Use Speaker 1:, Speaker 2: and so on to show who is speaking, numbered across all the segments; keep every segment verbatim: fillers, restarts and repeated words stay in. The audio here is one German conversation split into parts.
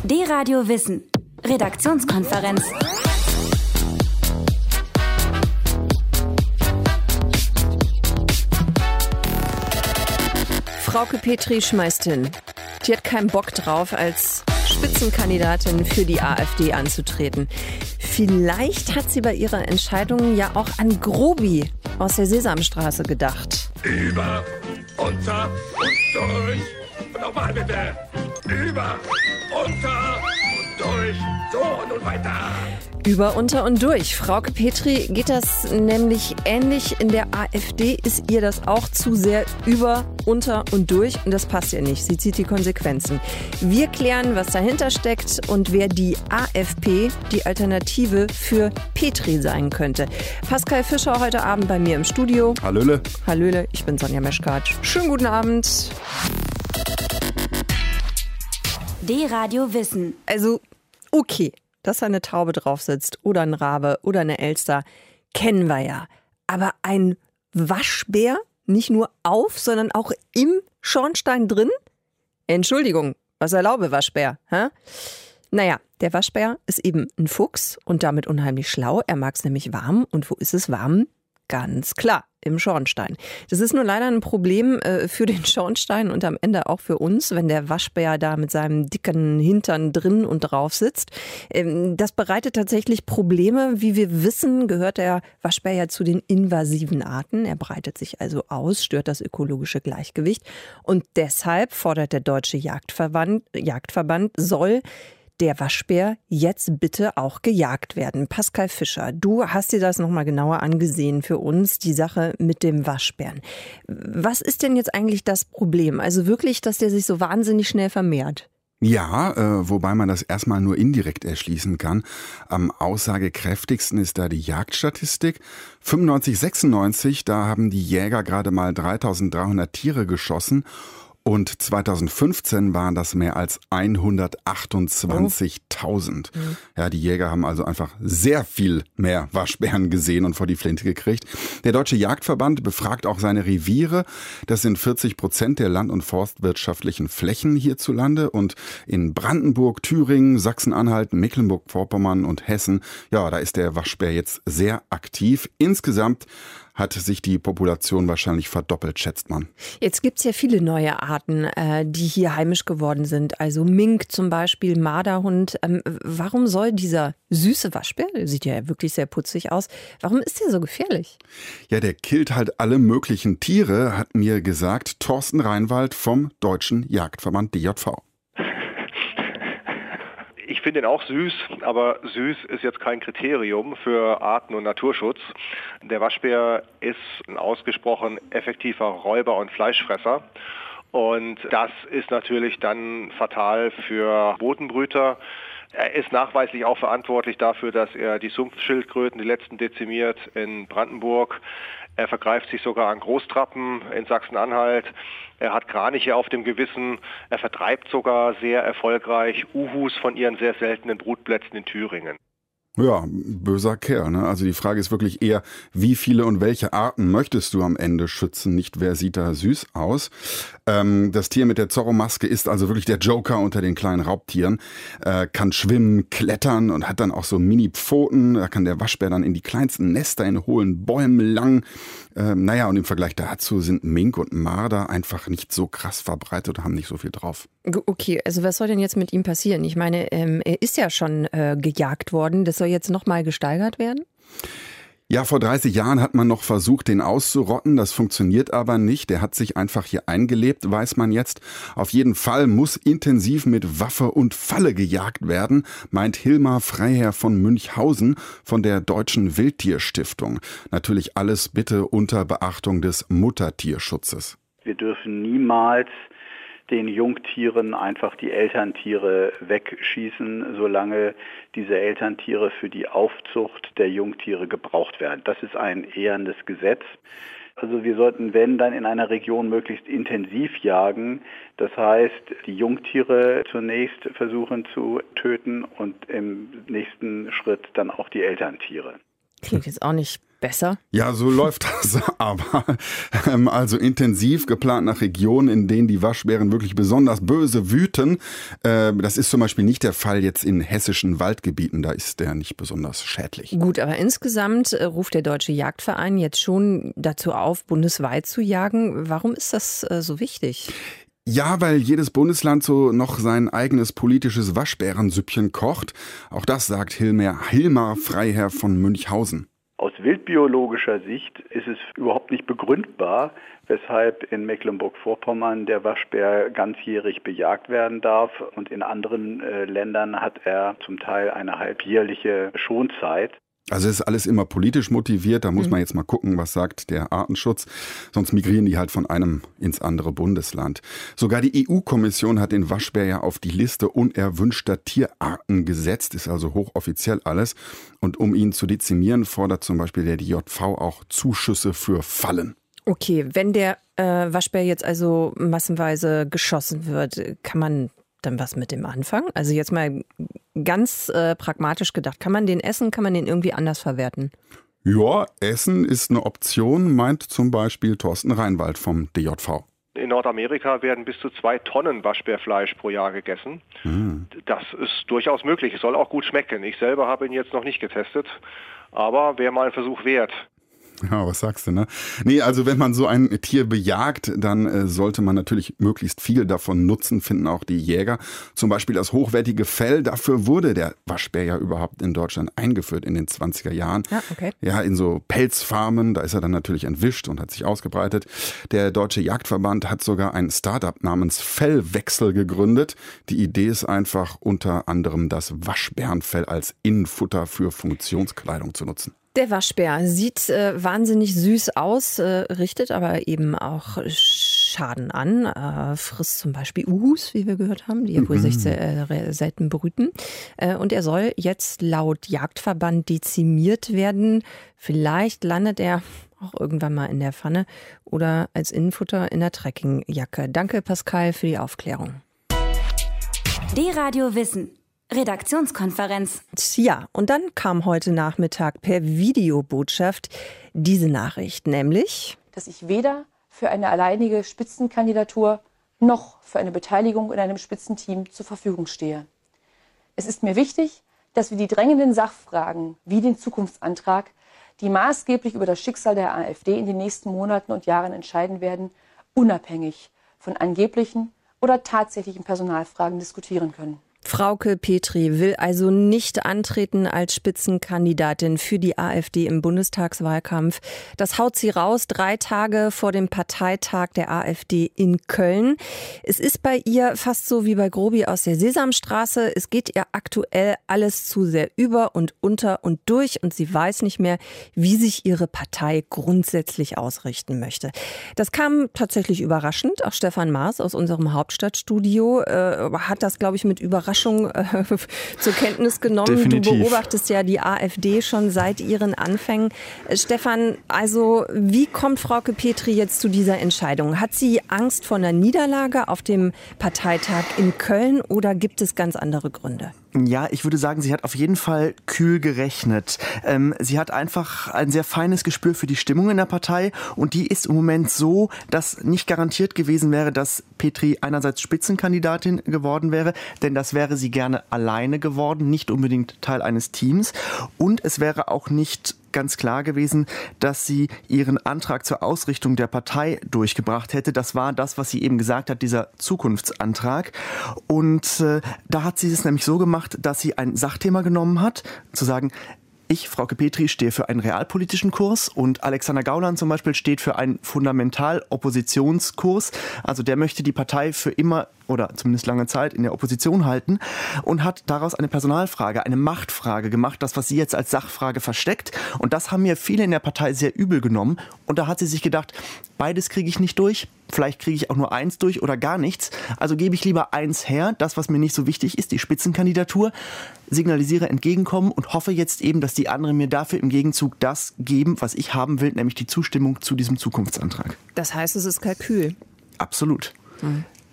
Speaker 1: D-Radio Wissen. Redaktionskonferenz.
Speaker 2: Frauke Petry schmeißt hin. Die hat keinen Bock drauf, als Spitzenkandidatin für die AfD anzutreten. Vielleicht hat sie bei ihrer Entscheidung ja auch an Grobi aus der Sesamstraße gedacht.
Speaker 3: Über, unter und durch. Nochmal bitte. Über, unter und durch. So, und nun weiter.
Speaker 2: Über, unter und durch. Frauke Petry geht das nämlich ähnlich. In der AfD ist ihr das auch zu sehr über, unter und durch. Und das passt ihr nicht. Sie zieht die Konsequenzen. Wir klären, was dahinter steckt und wer die AfP, die Alternative für Petry sein könnte. Pascal Fischer heute Abend bei mir im Studio.
Speaker 4: Hallöle.
Speaker 2: Hallöle, ich bin Sonja Meschkatsch. Schönen guten Abend.
Speaker 1: D-Radio Wissen.
Speaker 2: Also, okay. Dass da eine Taube drauf sitzt oder ein Rabe oder eine Elster, kennen wir ja. Aber ein Waschbär, nicht nur auf, sondern auch im Schornstein drin? Entschuldigung, was erlaube Waschbär? Hä? Naja, der Waschbär ist eben ein Fuchs und damit unheimlich schlau. Er mag es nämlich warm. Und wo ist es warm? Ganz klar, im Schornstein. Das ist nur leider ein Problem äh, für den Schornstein und am Ende auch für uns, wenn der Waschbär da mit seinem dicken Hintern drin und drauf sitzt. Ähm, das bereitet tatsächlich Probleme. Wie wir wissen, gehört der Waschbär ja zu den invasiven Arten. Er breitet sich also aus, stört das ökologische Gleichgewicht. Und deshalb fordert der Deutsche Jagdverband, Jagdverband soll der Waschbär jetzt bitte auch gejagt werden. Pascal Fischer, du hast dir das nochmal genauer angesehen für uns, die Sache mit dem Waschbären. Was ist denn jetzt eigentlich das Problem? Also wirklich, dass der sich so wahnsinnig schnell vermehrt?
Speaker 4: Ja, äh, wobei man das erstmal nur indirekt erschließen kann. Am aussagekräftigsten ist da die Jagdstatistik. fünfundneunzig, sechsundneunzig, da haben die Jäger gerade mal dreitausenddreihundert Tiere geschossen. Und zweitausendfünfzehn waren das mehr als hundertachtundzwanzigtausend. Mhm. Ja, die Jäger haben also einfach sehr viel mehr Waschbären gesehen und vor die Flinte gekriegt. Der Deutsche Jagdverband befragt auch seine Reviere. Das sind vierzig Prozent der land- und forstwirtschaftlichen Flächen hierzulande. Und in Brandenburg, Thüringen, Sachsen-Anhalt, Mecklenburg-Vorpommern und Hessen, ja, da ist der Waschbär jetzt sehr aktiv. Insgesamt hat sich die Population wahrscheinlich verdoppelt, schätzt man.
Speaker 2: Jetzt gibt's ja viele neue Arten, äh, die hier heimisch geworden sind. Also Mink zum Beispiel, Marderhund. Ähm, warum soll dieser süße Waschbär, der sieht ja wirklich sehr putzig aus, warum ist der so gefährlich?
Speaker 4: Ja, der killt halt alle möglichen Tiere, hat mir gesagt Thorsten Reinwald vom Deutschen Jagdverband D J V.
Speaker 5: Ich finde ihn auch süß, aber süß ist jetzt kein Kriterium für Arten- und Naturschutz. Der Waschbär ist ein ausgesprochen effektiver Räuber und Fleischfresser. Und das ist natürlich dann fatal für Bodenbrüter. Er ist nachweislich auch verantwortlich dafür, dass er die Sumpfschildkröten, die letzten dezimiert in Brandenburg. Er vergreift sich sogar an Großtrappen in Sachsen-Anhalt. Er hat Kraniche auf dem Gewissen. Er vertreibt sogar sehr erfolgreich Uhus von ihren sehr seltenen Brutplätzen in Thüringen.
Speaker 4: Ja, böser Kerl, ne? Also die Frage ist wirklich eher, wie viele und welche Arten möchtest du am Ende schützen, nicht wer sieht da süß aus. Ähm, das Tier mit der Zorro-Maske ist also wirklich der Joker unter den kleinen Raubtieren, äh, kann schwimmen, klettern und hat dann auch so Mini-Pfoten. Da kann der Waschbär dann in die kleinsten Nester in hohlen Bäumen lang. Ähm, naja, und im Vergleich dazu sind Mink und Marder einfach nicht so krass verbreitet und haben nicht so viel drauf.
Speaker 2: Okay, also was soll denn jetzt mit ihm passieren? Ich meine, ähm, er ist ja schon äh, gejagt worden. Das soll jetzt nochmal gesteigert werden?
Speaker 4: Ja, vor dreißig Jahren hat man noch versucht, den auszurotten. Das funktioniert aber nicht. Der hat sich einfach hier eingelebt, weiß man jetzt. Auf jeden Fall muss intensiv mit Waffe und Falle gejagt werden, meint Hilmar Freiherr von Münchhausen von der Deutschen Wildtierstiftung. Natürlich alles bitte unter Beachtung des Muttertierschutzes.
Speaker 6: Wir dürfen niemals den Jungtieren einfach die Elterntiere wegschießen, solange diese Elterntiere für die Aufzucht der Jungtiere gebraucht werden. Das ist ein ehrendes Gesetz. Also wir sollten, wenn, dann in einer Region möglichst intensiv jagen. Das heißt, die Jungtiere zunächst versuchen zu töten und im nächsten Schritt dann auch die Elterntiere.
Speaker 2: Klingt jetzt auch nicht Besser?
Speaker 4: Ja, so läuft das. Aber ähm, also intensiv geplant nach Regionen, in denen die Waschbären wirklich besonders böse wüten. Äh, das ist zum Beispiel nicht der Fall jetzt in hessischen Waldgebieten. Da ist der nicht besonders schädlich.
Speaker 2: Gut, aber insgesamt äh, ruft der Deutsche Jagdverein jetzt schon dazu auf, bundesweit zu jagen. Warum ist das äh, so wichtig?
Speaker 4: Ja, weil jedes Bundesland so noch sein eigenes politisches Waschbärensüppchen kocht. Auch das sagt Hilmar, Hilmar Freiherr von Münchhausen.
Speaker 6: Aus wildbiologischer Sicht ist es überhaupt nicht begründbar, weshalb in Mecklenburg-Vorpommern der Waschbär ganzjährig bejagt werden darf und in anderen äh, Ländern hat er zum Teil eine halbjährliche Schonzeit.
Speaker 4: Also es ist alles immer politisch motiviert, da muss man jetzt mal gucken, was sagt der Artenschutz, sonst migrieren die halt von einem ins andere Bundesland. Sogar die E U-Kommission hat den Waschbär ja auf die Liste unerwünschter Tierarten gesetzt, ist also hochoffiziell alles. Und um ihn zu dezimieren, fordert zum Beispiel der D J V auch Zuschüsse für Fallen.
Speaker 2: Okay, wenn der äh, Waschbär jetzt also massenweise geschossen wird, kann man dann was mit dem anfangen? Also jetzt mal ganz äh, pragmatisch gedacht. Kann man den essen? Kann man den irgendwie anders verwerten?
Speaker 4: Ja, Essen ist eine Option, meint zum Beispiel Thorsten Reinwald vom D J V.
Speaker 5: In Nordamerika werden bis zu zwei Tonnen Waschbärfleisch pro Jahr gegessen. Hm. Das ist durchaus möglich. Es soll auch gut schmecken. Ich selber habe ihn jetzt noch nicht getestet, aber wäre mal ein Versuch wert.
Speaker 4: Ja, was sagst du, ne? Nee, also wenn man so ein Tier bejagt, dann äh, sollte man natürlich möglichst viel davon nutzen, finden auch die Jäger. Zum Beispiel das hochwertige Fell, dafür wurde der Waschbär ja überhaupt in Deutschland eingeführt in den zwanziger Jahren.
Speaker 2: Ja, okay.
Speaker 4: Ja, in so Pelzfarmen, da ist er dann natürlich entwischt und hat sich ausgebreitet. Der Deutsche Jagdverband hat sogar ein Start-up namens Fellwechsel gegründet. Die Idee ist einfach unter anderem das Waschbärenfell als Innenfutter für Funktionskleidung zu nutzen.
Speaker 2: Der Waschbär sieht äh, wahnsinnig süß aus, äh, richtet aber eben auch Schaden an, äh, frisst zum Beispiel Uhus, wie wir gehört haben, die ja wohl mhm. sich sehr, äh, selten brüten. Äh, und er soll jetzt laut Jagdverband dezimiert werden. Vielleicht landet er auch irgendwann mal in der Pfanne oder als Innenfutter in der Trekkingjacke. Danke, Pascal, für die Aufklärung.
Speaker 1: D-Radio Wissen. Redaktionskonferenz.
Speaker 2: Ja, und dann kam heute Nachmittag per Videobotschaft diese Nachricht, nämlich,
Speaker 7: dass ich weder für eine alleinige Spitzenkandidatur noch für eine Beteiligung in einem Spitzenteam zur Verfügung stehe. Es ist mir wichtig, dass wir die drängenden Sachfragen wie den Zukunftsantrag, die maßgeblich über das Schicksal der AfD in den nächsten Monaten und Jahren entscheiden werden, unabhängig von angeblichen oder tatsächlichen Personalfragen diskutieren können.
Speaker 2: Frauke Petry will also nicht antreten als Spitzenkandidatin für die AfD im Bundestagswahlkampf. Das haut sie raus, drei Tage vor dem Parteitag der AfD in Köln. Es ist bei ihr fast so wie bei Grobi aus der Sesamstraße. Es geht ihr aktuell alles zu sehr über und unter und durch und sie weiß nicht mehr, wie sich ihre Partei grundsätzlich ausrichten möchte. Das kam tatsächlich überraschend. Auch Stefan Maas aus unserem Hauptstadtstudio äh, hat das, glaube ich, mit Überraschung Äh, zur Kenntnis genommen.
Speaker 8: Definitiv.
Speaker 2: Du beobachtest ja die AfD schon seit ihren Anfängen. Äh, Stefan, also wie kommt Frauke Petry jetzt zu dieser Entscheidung? Hat sie Angst vor einer Niederlage auf dem Parteitag in Köln oder gibt es ganz andere Gründe?
Speaker 8: Ja, ich würde sagen, sie hat auf jeden Fall kühl gerechnet. Ähm, sie hat einfach ein sehr feines Gespür für die Stimmung in der Partei und die ist im Moment so, dass nicht garantiert gewesen wäre, dass Petry einerseits Spitzenkandidatin geworden wäre, denn das wäre sie gerne alleine geworden, nicht unbedingt Teil eines Teams und es wäre auch nicht ganz klar gewesen, dass sie ihren Antrag zur Ausrichtung der Partei durchgebracht hätte. Das war das, was sie eben gesagt hat, dieser Zukunftsantrag. Und äh, da hat sie es nämlich so gemacht, dass sie ein Sachthema genommen hat, zu sagen, ich, Frauke Petry, stehe für einen realpolitischen Kurs und Alexander Gauland zum Beispiel steht für einen Fundamental-Oppositionskurs. Also der möchte die Partei für immer oder zumindest lange Zeit in der Opposition halten und hat daraus eine Personalfrage, eine Machtfrage gemacht, das, was sie jetzt als Sachfrage versteckt. Und das haben mir viele in der Partei sehr übel genommen. Und da hat sie sich gedacht, beides kriege ich nicht durch. Vielleicht kriege ich auch nur eins durch oder gar nichts. Also gebe ich lieber eins her, das, was mir nicht so wichtig ist, die Spitzenkandidatur, signalisiere Entgegenkommen und hoffe jetzt eben, dass die anderen mir dafür im Gegenzug das geben, was ich haben will, nämlich die Zustimmung zu diesem Zukunftsantrag.
Speaker 2: Das heißt, es ist Kalkül.
Speaker 8: Absolut.
Speaker 2: Hm.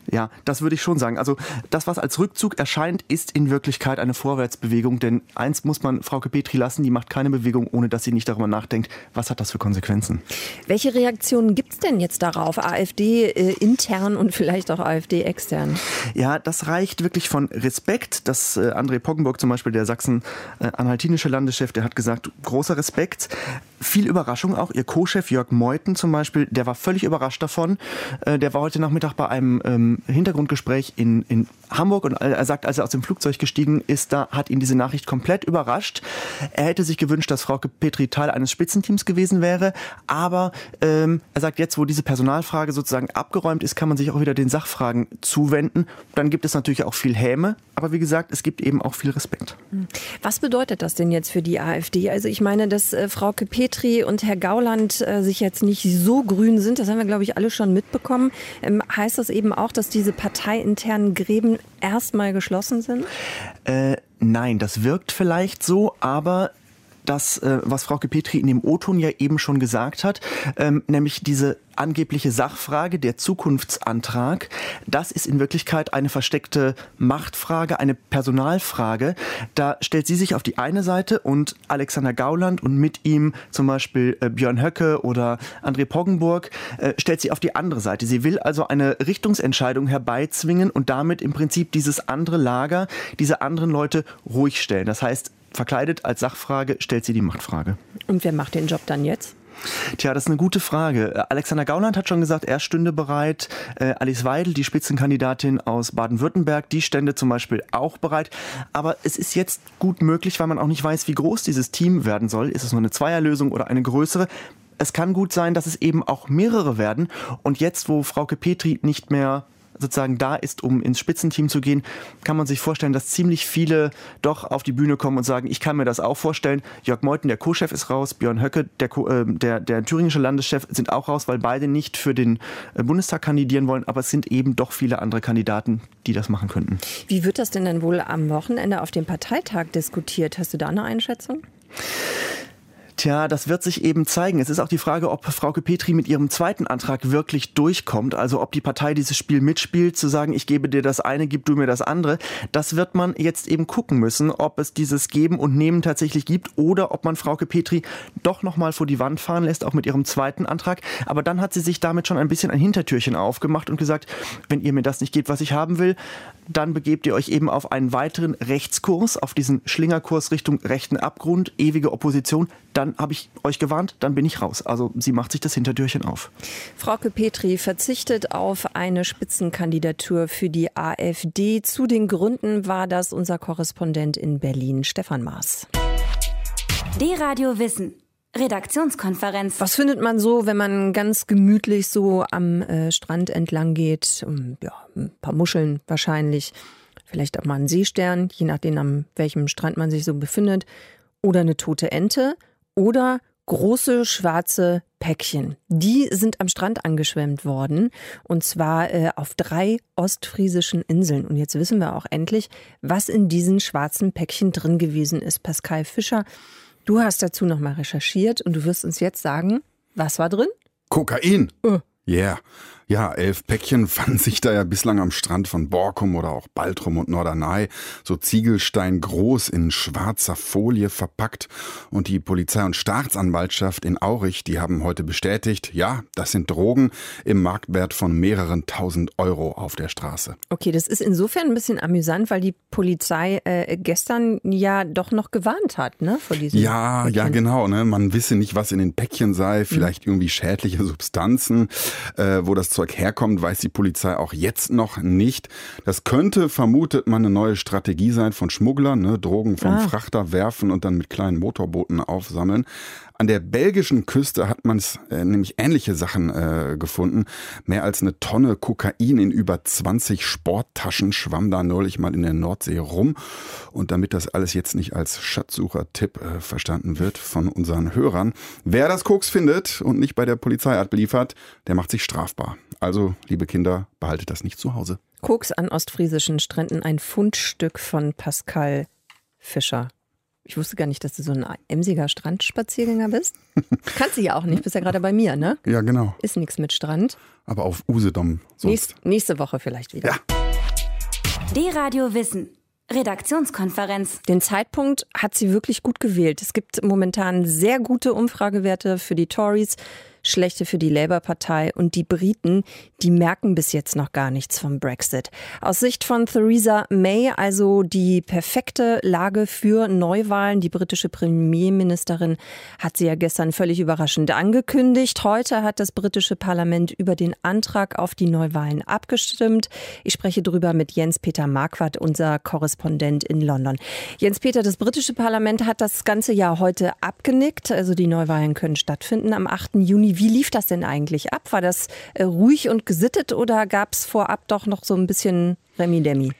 Speaker 8: Ja, das würde ich schon sagen. Also das, was als Rückzug erscheint, ist in Wirklichkeit eine Vorwärtsbewegung. Denn eins muss man Frauke Petry lassen, die macht keine Bewegung, ohne dass sie nicht darüber nachdenkt, was hat das für Konsequenzen.
Speaker 2: Welche Reaktionen gibt es denn jetzt darauf? AfD äh, intern und vielleicht auch AfD extern?
Speaker 8: Ja, das reicht wirklich von Respekt. Das äh, André Poggenburg zum Beispiel, der Sachsen-anhaltinische Landeschef, der hat gesagt, großer Respekt. Viel Überraschung auch. Ihr Co-Chef Jörg Meuthen zum Beispiel, der war völlig überrascht davon. Äh, der war heute Nachmittag bei einem ähm, Hintergrundgespräch in, in Hamburg und er sagt, als er aus dem Flugzeug gestiegen ist, da hat ihn diese Nachricht komplett überrascht. Er hätte sich gewünscht, dass Frauke Petry Teil eines Spitzenteams gewesen wäre, aber ähm, er sagt, jetzt, wo diese Personalfrage sozusagen abgeräumt ist, kann man sich auch wieder den Sachfragen zuwenden. Dann gibt es natürlich auch viel Häme, aber wie gesagt, es gibt eben auch viel Respekt.
Speaker 2: Was bedeutet das denn jetzt für die AfD? Also ich meine, dass äh, Frauke Petry und Herr Gauland äh, sich jetzt nicht so grün sind, das haben wir, glaube ich, alle schon mitbekommen. Ähm, heißt das eben auch, dass diese parteiinternen Gräben erstmal geschlossen sind?
Speaker 8: Äh, nein, das wirkt vielleicht so, aber das, äh, was Frauke Petry in dem O-Ton ja eben schon gesagt hat, ähm, nämlich diese angebliche Sachfrage, der Zukunftsantrag, das ist in Wirklichkeit eine versteckte Machtfrage, eine Personalfrage. Da stellt sie sich auf die eine Seite und Alexander Gauland und mit ihm zum Beispiel äh, Björn Höcke oder André Poggenburg äh, stellt sie auf die andere Seite. Sie will also eine Richtungsentscheidung herbeizwingen und damit im Prinzip dieses andere Lager, diese anderen Leute ruhig stellen. Das heißt, verkleidet als Sachfrage stellt sie die Machtfrage.
Speaker 2: Und wer macht den Job dann jetzt?
Speaker 8: Tja, das ist eine gute Frage. Alexander Gauland hat schon gesagt, er stünde bereit. Äh, Alice Weidel, die Spitzenkandidatin aus Baden-Württemberg, die stände zum Beispiel auch bereit. Aber es ist jetzt gut möglich, weil man auch nicht weiß, wie groß dieses Team werden soll. Ist es nur eine Zweierlösung oder eine größere? Es kann gut sein, dass es eben auch mehrere werden. Und jetzt, wo Frauke Petry nicht mehr sozusagen da ist, um ins Spitzenteam zu gehen, kann man sich vorstellen, dass ziemlich viele doch auf die Bühne kommen und sagen, ich kann mir das auch vorstellen. Jörg Meuthen, der Co-Chef, ist raus, Björn Höcke, der, äh, der, der thüringische Landeschef, sind auch raus, weil beide nicht für den Bundestag kandidieren wollen, aber es sind eben doch viele andere Kandidaten, die das machen könnten.
Speaker 2: Wie wird das denn dann wohl am Wochenende auf dem Parteitag diskutiert? Hast du da eine Einschätzung?
Speaker 8: Tja, das wird sich eben zeigen. Es ist auch die Frage, ob Frauke Petry mit ihrem zweiten Antrag wirklich durchkommt. Also ob die Partei dieses Spiel mitspielt, zu sagen, ich gebe dir das eine, gib du mir das andere. Das wird man jetzt eben gucken müssen, ob es dieses Geben und Nehmen tatsächlich gibt oder ob man Frauke Petry doch nochmal vor die Wand fahren lässt, auch mit ihrem zweiten Antrag. Aber dann hat sie sich damit schon ein bisschen ein Hintertürchen aufgemacht und gesagt, wenn ihr mir das nicht gebt, was ich haben will, dann begebt ihr euch eben auf einen weiteren Rechtskurs, auf diesen Schlingerkurs Richtung rechten Abgrund, ewige Opposition. Dann habe ich euch gewarnt, dann bin ich raus. Also sie macht sich das Hintertürchen auf.
Speaker 2: Frauke Petry verzichtet auf eine Spitzenkandidatur für die AfD. Zu den Gründen war das unser Korrespondent in Berlin, Stefan Maas.
Speaker 1: D-Radio Wissen. Redaktionskonferenz.
Speaker 2: Was findet man so, wenn man ganz gemütlich so am äh, Strand entlang geht? Um, ja, ein paar Muscheln wahrscheinlich. Vielleicht auch mal einen Seestern, je nachdem, an welchem Strand man sich so befindet. Oder eine tote Ente. Oder große schwarze Päckchen. Die sind am Strand angeschwemmt worden. Und zwar äh, auf drei ostfriesischen Inseln. Und jetzt wissen wir auch endlich, was in diesen schwarzen Päckchen drin gewesen ist. Pascal Fischer, du hast dazu nochmal recherchiert und du wirst uns jetzt sagen, was war drin?
Speaker 4: Kokain.
Speaker 2: Oh.
Speaker 4: Yeah. Ja, elf Päckchen fanden sich da ja bislang am Strand von Borkum oder auch Baltrum und Norderney, so ziegelsteingroß in schwarzer Folie verpackt. Und die Polizei und Staatsanwaltschaft in Aurich, die haben heute bestätigt, ja, das sind Drogen im Marktwert von mehreren tausend Euro auf der Straße.
Speaker 2: Okay, das ist insofern ein bisschen amüsant, weil die Polizei äh, gestern ja doch noch gewarnt hat, ne, vor diesem
Speaker 4: Ja, Päckchen. Ja, genau, ne, man wisse nicht, was in den Päckchen sei, vielleicht mhm. irgendwie schädliche Substanzen, äh, wo das Zeug herkommt, weiß die Polizei auch jetzt noch nicht. Das könnte, vermutet man, eine neue Strategie sein von Schmugglern, ne? Drogen vom ah. Frachter werfen und dann mit kleinen Motorbooten aufsammeln. An der belgischen Küste hat man äh, nämlich ähnliche Sachen äh, gefunden. Mehr als eine Tonne Kokain in über zwanzig Sporttaschen schwamm da neulich mal in der Nordsee rum. Und damit das alles jetzt nicht als Schatzsucher-Tipp äh, verstanden wird von unseren Hörern, wer das Koks findet und nicht bei der Polizei abliefert, der macht sich strafbar. Also, liebe Kinder, behaltet das nicht zu Hause.
Speaker 2: Koks an ostfriesischen Stränden, ein Fundstück von Pascal Fischer. Ich wusste gar nicht, dass du so ein emsiger Strandspaziergänger bist. Kannst du ja auch nicht, bist ja gerade bei mir, ne?
Speaker 4: Ja, genau.
Speaker 2: Ist nichts mit Strand.
Speaker 4: aber auf Usedom.
Speaker 2: Nächst, nächste Woche vielleicht wieder.
Speaker 4: Ja.
Speaker 1: D-Radio Wissen. Redaktionskonferenz.
Speaker 2: Den Zeitpunkt hat sie wirklich gut gewählt. Es gibt momentan sehr gute Umfragewerte für die Tories, schlechte für die Labour-Partei und die Briten, die merken bis jetzt noch gar nichts vom Brexit. Aus Sicht von Theresa May also die perfekte Lage für Neuwahlen. Die britische Premierministerin hat sie ja gestern völlig überraschend angekündigt. Heute hat das britische Parlament über den Antrag auf die Neuwahlen abgestimmt. Ich spreche darüber mit Jens-Peter Marquardt, unser Korrespondent in London. Jens-Peter, das britische Parlament hat das ganze Jahr heute abgenickt. Also die Neuwahlen können stattfinden am achten Juni. Wie lief das denn eigentlich ab? War das äh, ruhig und gesittet oder gab es vorab doch noch so ein bisschen Remi-Demi?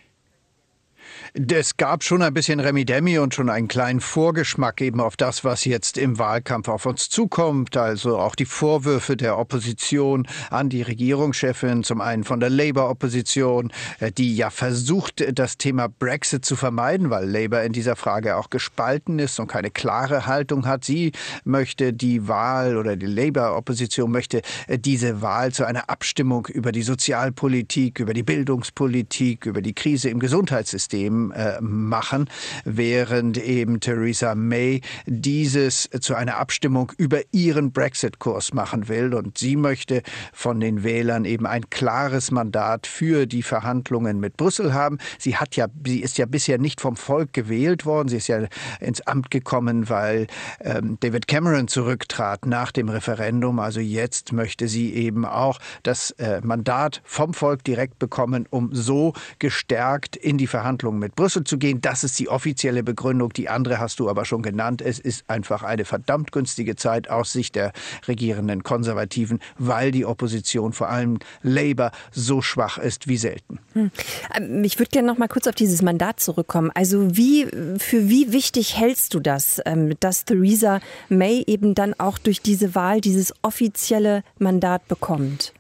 Speaker 9: Es gab schon ein bisschen Remi-Demi und schon einen kleinen Vorgeschmack eben auf das, was jetzt im Wahlkampf auf uns zukommt. Also auch die Vorwürfe der Opposition an die Regierungschefin, zum einen von der Labour-Opposition, die ja versucht, das Thema Brexit zu vermeiden, weil Labour in dieser Frage auch gespalten ist und keine klare Haltung hat. Sie möchte die Wahl oder die Labour-Opposition möchte diese Wahl zu einer Abstimmung über die Sozialpolitik, über die Bildungspolitik, über die Krise im Gesundheitssystem machen, während eben Theresa May dieses zu einer Abstimmung über ihren Brexit-Kurs machen will. Und sie möchte von den Wählern eben ein klares Mandat für die Verhandlungen mit Brüssel haben. Sie hat ja, sie ist ja bisher nicht vom Volk gewählt worden. Sie ist ja ins Amt gekommen, weil ähm, David Cameron zurücktrat nach dem Referendum. Also jetzt möchte sie eben auch das äh, Mandat vom Volk direkt bekommen, um so gestärkt in die Verhandlungen mit Brüssel zu gehen. Das ist die offizielle Begründung. Die andere hast du aber schon genannt. Es ist einfach eine verdammt günstige Zeit aus Sicht der regierenden Konservativen, weil die Opposition, vor allem Labour, so schwach ist wie selten.
Speaker 2: Hm. Ich würde gerne noch mal kurz auf dieses Mandat zurückkommen. Also wie, für wie wichtig hältst du das, dass Theresa May eben dann auch durch diese Wahl dieses offizielle Mandat bekommt?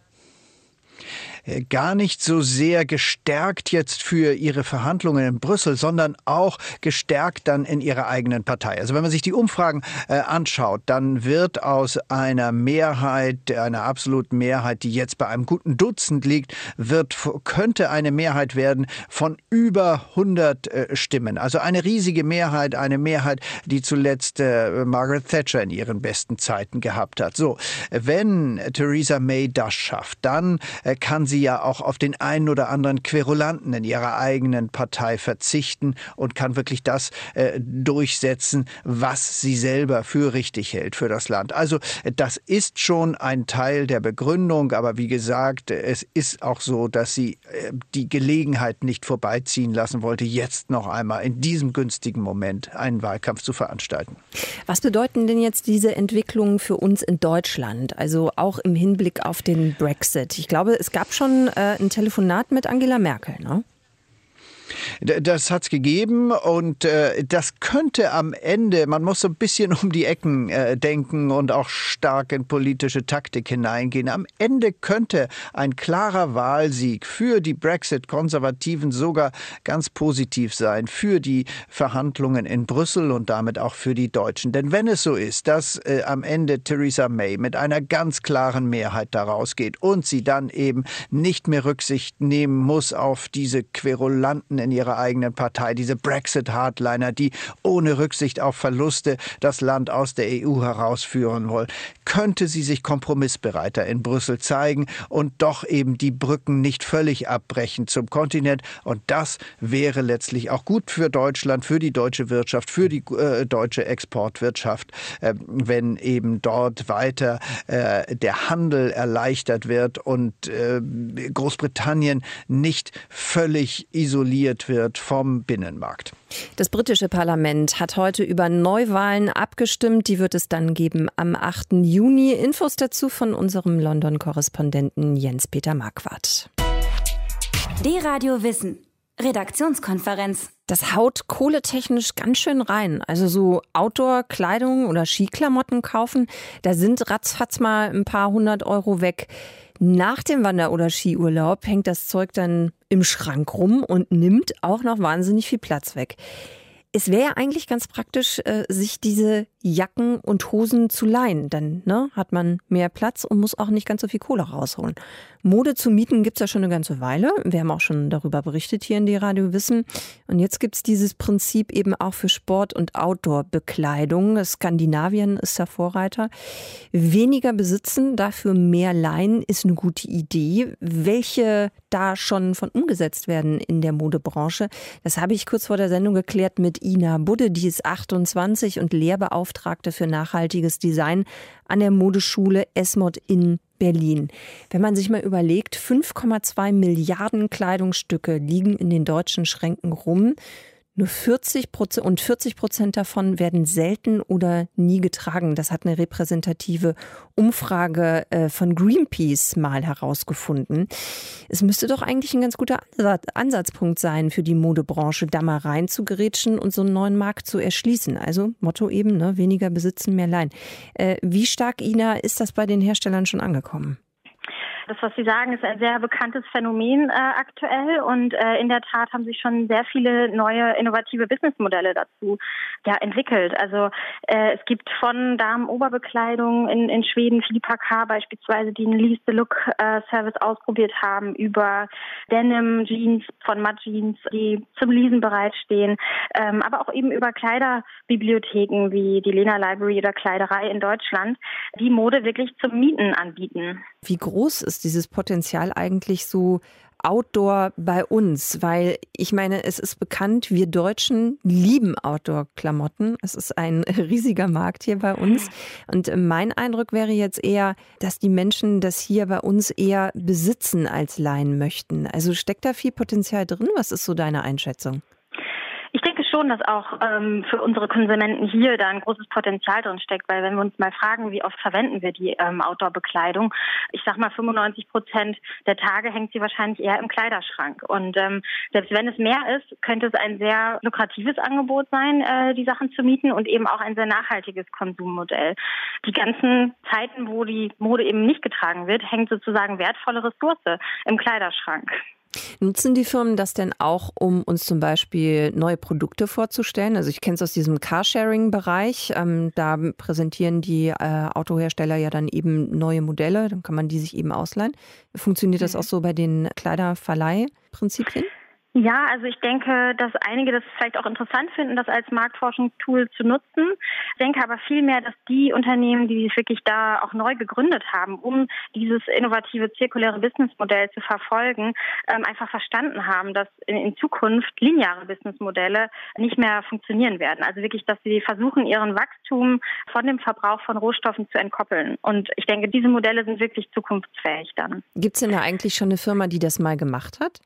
Speaker 9: Gar nicht so sehr gestärkt jetzt für ihre Verhandlungen in Brüssel, sondern auch gestärkt dann in ihrer eigenen Partei. Also wenn man sich die Umfragen äh, anschaut, dann wird aus einer Mehrheit, einer absoluten Mehrheit, die jetzt bei einem guten Dutzend liegt, wird, könnte eine Mehrheit werden von über hundert äh, Stimmen. Also eine riesige Mehrheit, eine Mehrheit, die zuletzt äh, Margaret Thatcher in ihren besten Zeiten gehabt hat. So, wenn Theresa May das schafft, dann äh, kann sie ja auch auf den einen oder anderen Querulanten in ihrer eigenen Partei verzichten und kann wirklich das äh, durchsetzen, was sie selber für richtig hält für das Land. Also das ist schon ein Teil der Begründung, aber wie gesagt, es ist auch so, dass sie äh, die Gelegenheit nicht vorbeiziehen lassen wollte, jetzt noch einmal in diesem günstigen Moment einen Wahlkampf zu veranstalten.
Speaker 2: Was bedeuten denn jetzt diese Entwicklungen für uns in Deutschland, also auch im Hinblick auf den Brexit? Ich glaube, es gab schon äh, ein Telefonat mit Angela Merkel, ne?
Speaker 9: Das hat es gegeben und äh, das könnte am Ende, man muss so ein bisschen um die Ecken äh, denken und auch stark in politische Taktik hineingehen. Am Ende könnte ein klarer Wahlsieg für die Brexit-Konservativen sogar ganz positiv sein, für die Verhandlungen in Brüssel und damit auch für die Deutschen. Denn wenn es so ist, dass äh, am Ende Theresa May mit einer ganz klaren Mehrheit daraus geht und sie dann eben nicht mehr Rücksicht nehmen muss auf diese Querulanten in ihrer eigenen Partei, diese Brexit-Hardliner, die ohne Rücksicht auf Verluste das Land aus der E U herausführen wollen, könnte sie sich kompromissbereiter in Brüssel zeigen und doch eben die Brücken nicht völlig abbrechen zum Kontinent. Und das wäre letztlich auch gut für Deutschland, für die deutsche Wirtschaft, für die äh, deutsche Exportwirtschaft, äh, wenn eben dort weiter äh, der Handel erleichtert wird und äh, Großbritannien nicht völlig isoliert wird vom Binnenmarkt.
Speaker 2: Das britische Parlament hat heute über Neuwahlen abgestimmt. Die wird es dann geben am achten Juni. Infos dazu von unserem London-Korrespondenten Jens-Peter Marquardt.
Speaker 1: D-Radio Wissen. Redaktionskonferenz.
Speaker 2: Das haut kohletechnisch ganz schön rein. Also so Outdoor-Kleidung oder Skiklamotten kaufen, da sind ratzfatz mal ein paar hundert Euro weg. Nach dem Wander- oder Skiurlaub hängt das Zeug dann im Schrank rum und nimmt auch noch wahnsinnig viel Platz weg. Es wäre ja eigentlich ganz praktisch, äh, sich diese Jacken und Hosen zu leihen. Dann ne, hat man mehr Platz und muss auch nicht ganz so viel Kohle rausholen. Mode zu mieten gibt es ja schon eine ganze Weile. Wir haben auch schon darüber berichtet hier in D-Radio Wissen. Und jetzt gibt es dieses Prinzip eben auch für Sport- und Outdoor-Bekleidung. Skandinavien ist der Vorreiter. Weniger besitzen, dafür mehr leihen, ist eine gute Idee. Welche da schon von umgesetzt werden in der Modebranche, das habe ich kurz vor der Sendung geklärt mit Ina Budde. Die ist achtundzwanzig und Lehrbeauftragte für nachhaltiges Design an der Modeschule Esmod in Berlin. Wenn man sich mal überlegt, fünf Komma zwei Milliarden Kleidungsstücke liegen in den deutschen Schränken rum. Nur vierzig Prozent und vierzig Prozent davon werden selten oder nie getragen. Das hat eine repräsentative Umfrage von Greenpeace mal herausgefunden. Es müsste doch eigentlich ein ganz guter Ansatzpunkt sein für die Modebranche, da mal reinzugerätschen und so einen neuen Markt zu erschließen. Also Motto eben, ne, weniger besitzen, mehr leihen. Äh, wie stark, Ina, ist das bei den Herstellern schon angekommen?
Speaker 10: Das, was Sie sagen, ist ein sehr bekanntes Phänomen äh, aktuell und äh, in der Tat haben sich schon sehr viele neue innovative Businessmodelle dazu ja, entwickelt. Also äh, es gibt von Damen-Oberbekleidung in, in Schweden, Filippa K. beispielsweise, die einen Lease the Look äh, Service ausprobiert haben, über Denim-Jeans von Mud Jeans, die zum Leasen bereitstehen, ähm, aber auch eben über Kleiderbibliotheken wie die Lena Library oder Kleiderei in Deutschland, die Mode wirklich zum Mieten anbieten.
Speaker 2: Wie groß ist dieses Potenzial eigentlich so Outdoor bei uns? Weil ich meine, es ist bekannt, wir Deutschen lieben Outdoor-Klamotten. Es ist ein riesiger Markt hier bei uns. Und mein Eindruck wäre jetzt eher, dass die Menschen das hier bei uns eher besitzen als leihen möchten. Also steckt da viel Potenzial drin? Was ist so deine Einschätzung?
Speaker 10: Ich denke schon, dass auch ähm, für unsere Konsumenten hier da ein großes Potenzial drin steckt, weil wenn wir uns mal fragen, wie oft verwenden wir die ähm, Outdoor-Bekleidung, ich sag mal fünfundneunzig Prozent der Tage hängt sie wahrscheinlich eher im Kleiderschrank. Und ähm, selbst wenn es mehr ist, könnte es ein sehr lukratives Angebot sein, äh, die Sachen zu mieten und eben auch ein sehr nachhaltiges Konsummodell. Die ganzen Zeiten, wo die Mode eben nicht getragen wird, hängt sozusagen wertvolle Ressource im Kleiderschrank.
Speaker 2: Nutzen die Firmen das denn auch, um uns zum Beispiel neue Produkte vorzustellen? Also ich kenne es aus diesem Carsharing-Bereich. Ähm, da präsentieren die äh, Autohersteller ja dann eben neue Modelle. Dann kann man die sich eben ausleihen. Funktioniert das auch so bei den Kleiderverleihprinzipien?
Speaker 10: Ja, also ich denke, dass einige das vielleicht auch interessant finden, das als Marktforschungstool zu nutzen. Ich denke aber vielmehr, dass die Unternehmen, die sich wirklich da auch neu gegründet haben, um dieses innovative zirkuläre Businessmodell zu verfolgen, ähm, einfach verstanden haben, dass in, in Zukunft lineare Businessmodelle nicht mehr funktionieren werden. Also wirklich, dass sie versuchen, ihren Wachstum von dem Verbrauch von Rohstoffen zu entkoppeln. Und ich denke, diese Modelle sind wirklich zukunftsfähig dann.
Speaker 2: Gibt es denn da eigentlich schon eine Firma, die das mal gemacht hat?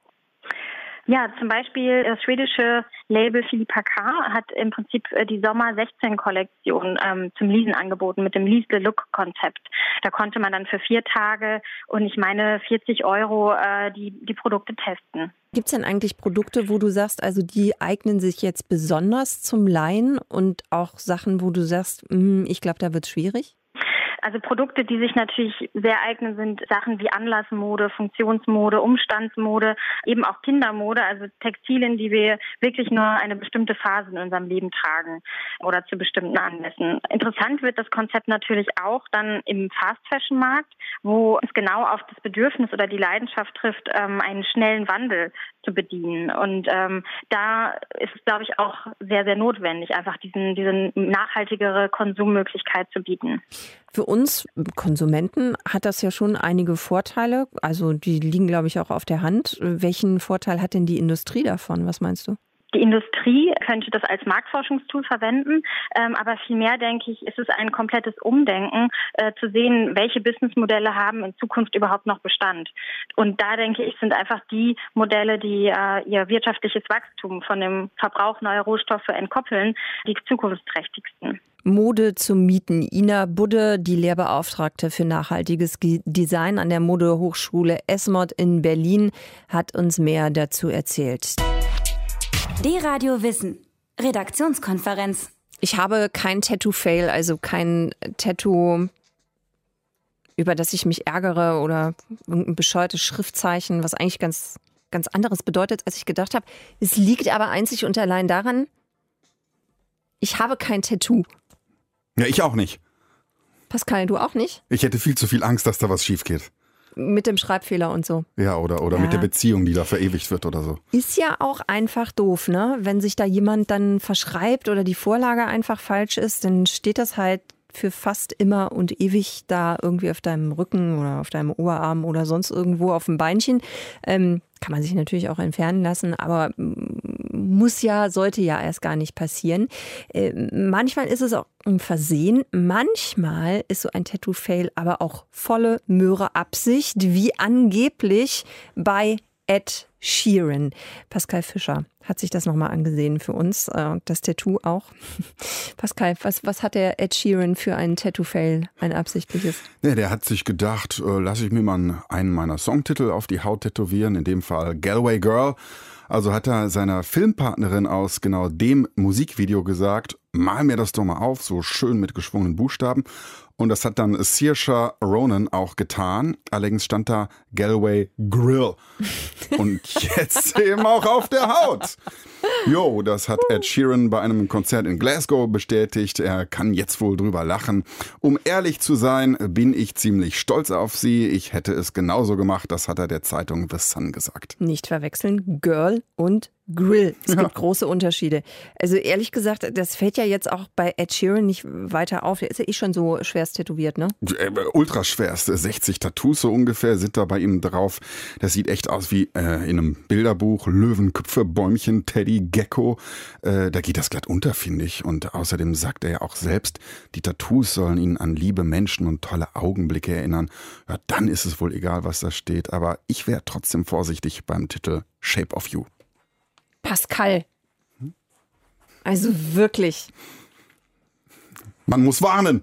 Speaker 10: Ja, zum Beispiel das schwedische Label Filippa K. hat im Prinzip die Sommer sechzehn Kollektion ähm, zum Leasen angeboten mit dem Lease the Look Konzept. Da konnte man dann für vier Tage und ich meine vierzig Euro äh, die, die Produkte testen.
Speaker 2: Gibt es denn eigentlich Produkte, wo du sagst, also die eignen sich jetzt besonders zum Leihen und auch Sachen, wo du sagst, mh, ich glaube, da wird es schwierig?
Speaker 10: Also Produkte, die sich natürlich sehr eignen, sind Sachen wie Anlassmode, Funktionsmode, Umstandsmode, eben auch Kindermode, also Textilien, die wir wirklich nur eine bestimmte Phase in unserem Leben tragen oder zu bestimmten Anlässen. Interessant wird das Konzept natürlich auch dann im Fast-Fashion-Markt, wo es genau auf das Bedürfnis oder die Leidenschaft trifft, einen schnellen Wandel zu bedienen. Und ähm, da ist es, glaube ich, auch sehr, sehr notwendig, einfach diesen, diese nachhaltigere Konsummöglichkeit zu bieten.
Speaker 2: Für uns Konsumenten hat das ja schon einige Vorteile. Also die liegen, glaube ich, auch auf der Hand. Welchen Vorteil hat denn die Industrie davon? Was meinst du?
Speaker 10: Die Industrie könnte das als Marktforschungstool verwenden, ähm, aber vielmehr, denke ich, ist es ein komplettes Umdenken, äh, zu sehen, welche Businessmodelle haben in Zukunft überhaupt noch Bestand. Und da, denke ich, sind einfach die Modelle, die äh, ihr wirtschaftliches Wachstum von dem Verbrauch neuer Rohstoffe entkoppeln, die zukunftsträchtigsten.
Speaker 2: Mode zum Mieten. Ina Budde, die Lehrbeauftragte für nachhaltiges Design an der Modehochschule Esmod in Berlin, hat uns mehr dazu erzählt.
Speaker 1: D-Radio Wissen. Redaktionskonferenz.
Speaker 2: Ich habe kein Tattoo-Fail, also kein Tattoo, über das ich mich ärgere oder irgendein bescheuertes Schriftzeichen, was eigentlich ganz, ganz anderes bedeutet, als ich gedacht habe. Es liegt aber einzig und allein daran, Ich habe kein Tattoo.
Speaker 4: Ja, ich auch nicht.
Speaker 2: Pascal, du auch nicht?
Speaker 4: Ich hätte viel zu viel Angst, dass da was schief geht.
Speaker 2: Mit dem Schreibfehler und so.
Speaker 4: Ja, oder, oder ja. mit der Beziehung, die da verewigt wird oder so.
Speaker 2: Ist ja auch einfach doof, ne? Wenn sich da jemand dann verschreibt oder die Vorlage einfach falsch ist, dann steht das halt für fast immer und ewig da irgendwie auf deinem Rücken oder auf deinem Oberarm oder sonst irgendwo auf dem Beinchen. Ähm, kann man sich natürlich auch entfernen lassen, aber muss ja, sollte ja erst gar nicht passieren. Äh, manchmal ist es auch ein Versehen, manchmal ist so ein Tattoo-Fail aber auch volle Möhre Absicht, wie angeblich bei Ed Sheeran. Pascal Fischer hat sich das nochmal angesehen für uns, das Tattoo auch. Pascal, was, was hat der Ed Sheeran für ein Tattoo-Fail, ein absichtliches?
Speaker 4: Ja, der hat sich gedacht, äh, lasse ich mir mal einen meiner Songtitel auf die Haut tätowieren, in dem Fall Galway Girl. Also hat er seiner Filmpartnerin aus genau dem Musikvideo gesagt, mal mir das doch mal auf, so schön mit geschwungenen Buchstaben. Und das hat dann Saoirse Ronan auch getan. Allerdings stand da Galway Grill. Und jetzt eben auch auf der Haut. Jo, das hat Ed Sheeran bei einem Konzert in Glasgow bestätigt. Er kann jetzt wohl drüber lachen. Um ehrlich zu sein, bin ich ziemlich stolz auf sie. Ich hätte es genauso gemacht. Das hat er der Zeitung The Sun gesagt.
Speaker 2: Nicht verwechseln, Girl und Grill. Es gibt ja. große Unterschiede. Also ehrlich gesagt, das fällt ja jetzt auch bei Ed Sheeran nicht weiter auf. Der ist ja eh schon so schwerst tätowiert, ne?
Speaker 4: Ultra schwerst. sechzig Tattoos so ungefähr sind da bei ihm drauf. Das sieht echt aus wie äh, in einem Bilderbuch. Löwenköpfe, Bäumchen, Teddy, Gecko. Äh, da geht das glatt unter, finde ich. Und außerdem sagt er ja auch selbst, die Tattoos sollen ihn an liebe Menschen und tolle Augenblicke erinnern. Ja, dann ist es wohl egal, was da steht. Aber ich wäre trotzdem vorsichtig beim Titel Shape of You.
Speaker 2: Pascal. Also wirklich.
Speaker 4: Man muss warnen.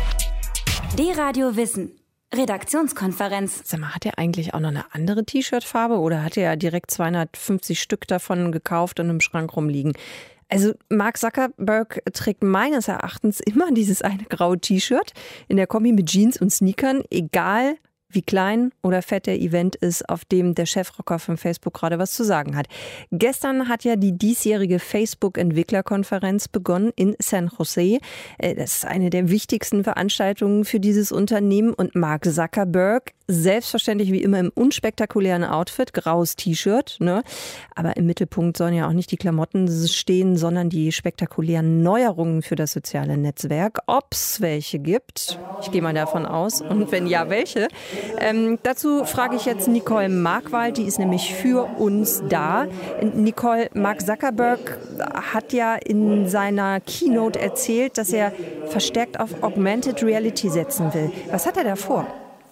Speaker 1: D-Radio Wissen. Redaktionskonferenz.
Speaker 2: Sag mal, hat er eigentlich auch noch eine andere T-Shirt-Farbe oder hat er direkt zweihundertfünfzig Stück davon gekauft und im Schrank rumliegen? Also Mark Zuckerberg trägt meines Erachtens immer dieses eine graue T-Shirt in der Kombi mit Jeans und Sneakern, egal wie klein oder fett der Event ist, auf dem der Chefrocker von Facebook gerade was zu sagen hat. Gestern hat ja die diesjährige Facebook-Entwicklerkonferenz begonnen in San Jose. Das ist eine der wichtigsten Veranstaltungen für dieses Unternehmen und Mark Zuckerberg, selbstverständlich wie immer im unspektakulären Outfit, graues T-Shirt, ne? Aber im Mittelpunkt sollen ja auch nicht die Klamotten stehen, sondern die spektakulären Neuerungen für das soziale Netzwerk. Ob es welche gibt, ich gehe mal davon aus, und wenn ja, welche? Ähm, dazu frage ich jetzt Nicole Markwald, die ist nämlich für uns da. Nicole, Mark Zuckerberg hat ja in seiner Keynote erzählt, dass er verstärkt auf Augmented Reality setzen will. Was hat er da vor?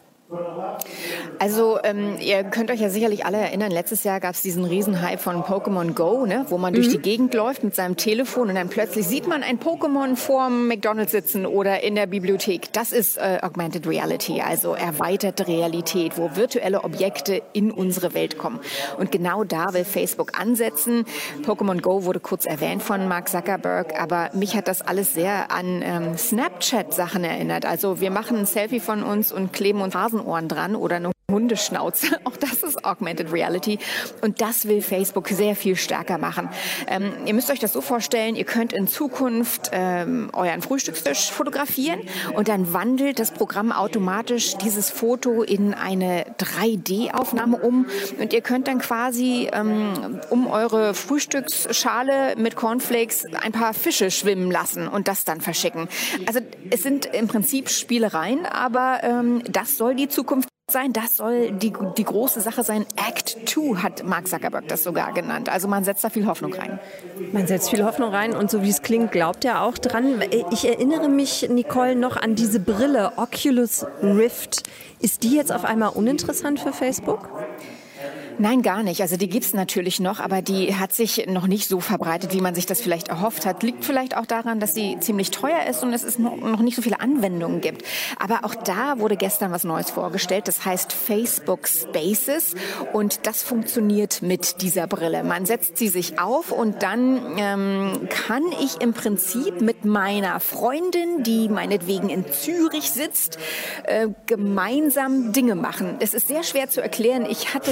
Speaker 11: Also ähm, ihr könnt euch ja sicherlich alle erinnern, letztes Jahr gab es diesen Riesenhype von Pokémon Go, ne, wo man mhm. durch die Gegend läuft mit seinem Telefon und dann plötzlich sieht man ein Pokémon vorm McDonald's sitzen oder in der Bibliothek. Das ist äh, Augmented Reality, also erweiterte Realität, wo virtuelle Objekte in unsere Welt kommen. Und genau da will Facebook ansetzen. Pokémon Go wurde kurz erwähnt von Mark Zuckerberg, aber mich hat das alles sehr an ähm, Snapchat-Sachen erinnert. Also wir machen ein Selfie von uns und kleben uns Hasenohren dran oder eine Hundeschnauze. Auch das ist Augmented Reality. Und das will Facebook sehr viel stärker machen. Ähm, ihr müsst euch das so vorstellen, ihr könnt in Zukunft ähm, euren Frühstückstisch fotografieren und dann wandelt das Programm automatisch dieses Foto in eine drei D Aufnahme um. Und ihr könnt dann quasi ähm, um eure Frühstücksschale mit Cornflakes ein paar Fische schwimmen lassen und das dann verschicken. Also es sind im Prinzip Spielereien, aber ähm, das soll die Zukunft sein. Das soll die, die große Sache sein. Act zwei hat Mark Zuckerberg das sogar genannt. Also man setzt da viel Hoffnung rein.
Speaker 2: Man setzt viel Hoffnung rein und so wie es klingt, glaubt er auch dran. Ich erinnere mich, Nicole, noch an diese Brille Oculus Rift. Ist die jetzt auf einmal uninteressant für Facebook?
Speaker 11: Nein, gar nicht. Also die gibt's natürlich noch, aber die hat sich noch nicht so verbreitet, wie man sich das vielleicht erhofft hat. Liegt vielleicht auch daran, dass sie ziemlich teuer ist und es ist noch nicht so viele Anwendungen gibt. Aber auch da wurde gestern was Neues vorgestellt. Das heißt Facebook Spaces und das funktioniert mit dieser Brille. Man setzt sie sich auf und dann ähm, kann ich im Prinzip mit meiner Freundin, die meinetwegen in Zürich sitzt, äh, gemeinsam Dinge machen. Es ist sehr schwer zu erklären. Ich hatte so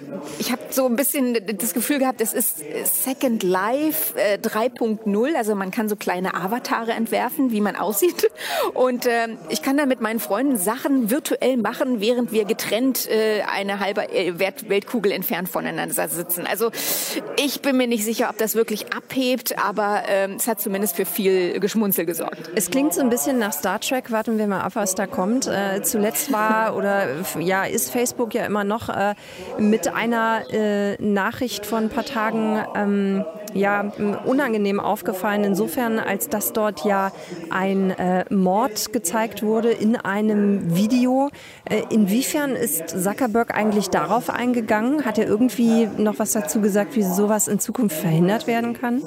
Speaker 11: ich habe so ein bisschen das Gefühl gehabt, es ist Second Life äh, drei Punkt null. Also man kann so kleine Avatare entwerfen, wie man aussieht. Und äh, ich kann dann mit meinen Freunden Sachen virtuell machen, während wir getrennt äh, eine halbe Weltkugel entfernt voneinander sitzen. Also ich bin mir nicht sicher, ob das wirklich abhebt, aber äh, es hat zumindest für viel Geschmunzel gesorgt.
Speaker 2: Es klingt so ein bisschen nach Star Trek. Warten wir mal ab, was da kommt. Äh, zuletzt war oder ja ist Facebook ja immer noch äh, mit einer äh, Nachricht von ein paar Tagen ähm, ja unangenehm aufgefallen. Insofern, als dass dort ja ein äh, Mord gezeigt wurde in einem Video. Äh, inwiefern ist Zuckerberg eigentlich darauf eingegangen? Hat er irgendwie noch was dazu gesagt, wie sowas in Zukunft verhindert werden kann?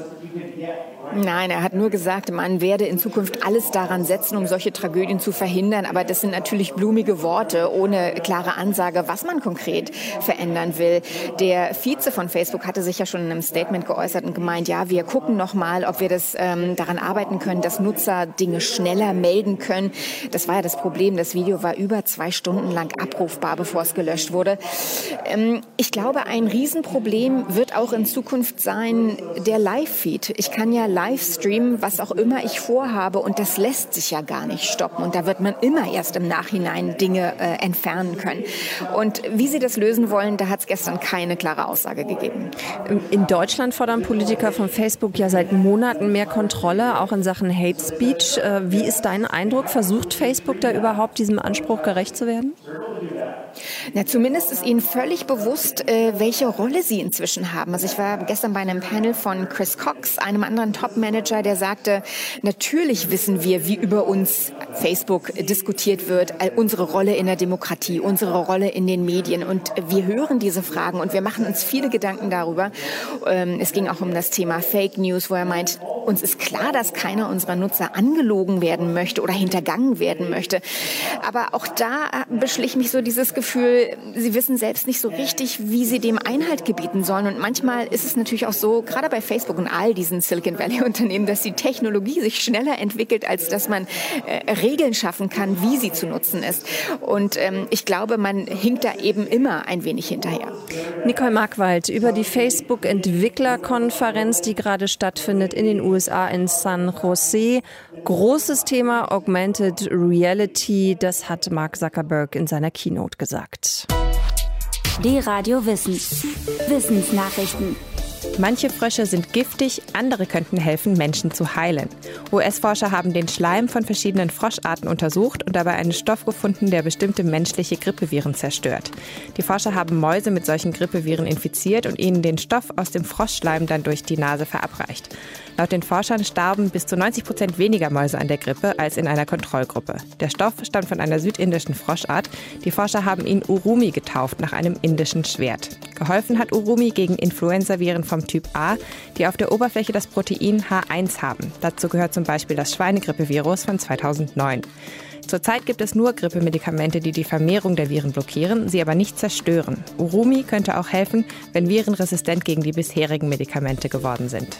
Speaker 11: Nein, er hat nur gesagt, man werde in Zukunft alles daran setzen, um solche Tragödien zu verhindern. Aber das sind natürlich blumige Worte ohne klare Ansage, was man konkret verändern will. Der Vize von Facebook hatte sich ja schon in einem Statement geäußert und gemeint, ja, wir gucken noch mal, ob wir das ähm, daran arbeiten können, dass Nutzer Dinge schneller melden können. Das war ja das Problem. Das Video war über zwei Stunden lang abrufbar, bevor es gelöscht wurde. Ähm, ich glaube, ein Riesenproblem wird auch in Zukunft sein, der Live-Feed. Ich kann ja Livestream, was auch immer ich vorhabe, und das lässt sich ja gar nicht stoppen. Und da wird man immer erst im Nachhinein Dinge äh, entfernen können. Und wie sie das lösen wollen, da hat es gestern keine klare Aussage gegeben.
Speaker 2: In Deutschland fordern Politiker von Facebook ja seit Monaten mehr Kontrolle, auch in Sachen Hate Speech. Äh, wie ist dein Eindruck? Versucht Facebook da überhaupt diesem Anspruch gerecht zu werden?
Speaker 11: Na, zumindest ist ihnen völlig bewusst, äh, welche Rolle sie inzwischen haben. Also ich war gestern bei einem Panel von Chris Cox, einem anderen Top-Manager, der sagte, natürlich wissen wir, wie über uns Facebook diskutiert wird, unsere Rolle in der Demokratie, unsere Rolle in den Medien. Und wir hören diese Fragen und wir machen uns viele Gedanken darüber. Ähm, es ging auch um das Thema Fake News, wo er meint, uns ist klar, dass keiner unserer Nutzer angelogen werden möchte oder hintergangen werden möchte. Aber auch da beschlich mich so dieses Gefühl, sie wissen selbst nicht so richtig, wie sie dem Einhalt gebieten sollen. Und manchmal ist es natürlich auch so, gerade bei Facebook und all diesen Silicon Valley-Unternehmen, dass die Technologie sich schneller entwickelt, als dass man äh, Regeln schaffen kann, wie sie zu nutzen ist. Und ähm, ich glaube, man hinkt da eben immer ein wenig hinterher.
Speaker 2: Nicole Markwald über die Facebook-Entwicklerkonferenz, die gerade stattfindet in den U S A in San Jose. Großes Thema Augmented Reality, das hat Mark Zuckerberg in seiner Keynote gesagt.
Speaker 1: D-Radio Wissen. Wissensnachrichten.
Speaker 12: Manche Frösche sind giftig, andere könnten helfen, Menschen zu heilen. U S-Forscher haben den Schleim von verschiedenen Froscharten untersucht und dabei einen Stoff gefunden, der bestimmte menschliche Grippeviren zerstört. Die Forscher haben Mäuse mit solchen Grippeviren infiziert und ihnen den Stoff aus dem Froschschleim dann durch die Nase verabreicht. Laut den Forschern starben bis zu neunzig Prozent weniger Mäuse an der Grippe als in einer Kontrollgruppe. Der Stoff stammt von einer südindischen Froschart. Die Forscher haben ihn Urumi getauft, nach einem indischen Schwert. Geholfen hat Urumi gegen Influenzaviren vom Typ A, die auf der Oberfläche das Protein H eins haben. Dazu gehört zum Beispiel das Schweinegrippevirus von zweitausendneun. Zurzeit gibt es nur Grippemedikamente, die die Vermehrung der Viren blockieren, sie aber nicht zerstören. Urumi könnte auch helfen, wenn Viren resistent gegen die bisherigen Medikamente geworden sind.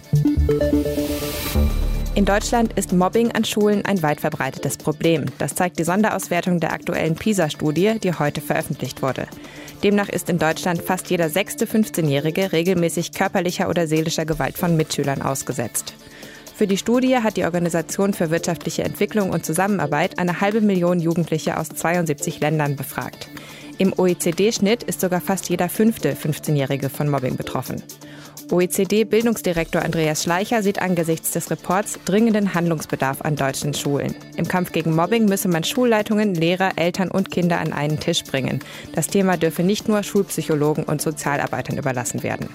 Speaker 12: In Deutschland ist Mobbing an Schulen ein weit verbreitetes Problem. Das zeigt die Sonderauswertung der aktuellen PISA-Studie, die heute veröffentlicht wurde. Demnach ist in Deutschland fast jeder sechste fünfzehnjährige regelmäßig körperlicher oder seelischer Gewalt von Mitschülern ausgesetzt. Für die Studie hat die Organisation für wirtschaftliche Entwicklung und Zusammenarbeit eine halbe Million Jugendliche aus zweiundsiebzig Ländern befragt. Im O E C D-Schnitt ist sogar fast jeder fünfte fünfzehnjährige von Mobbing betroffen. O E C D-Bildungsdirektor Andreas Schleicher sieht angesichts des Reports dringenden Handlungsbedarf an deutschen Schulen. Im Kampf gegen Mobbing müsse man Schulleitungen, Lehrer, Eltern und Kinder an einen Tisch bringen. Das Thema dürfe nicht nur Schulpsychologen und Sozialarbeitern überlassen werden.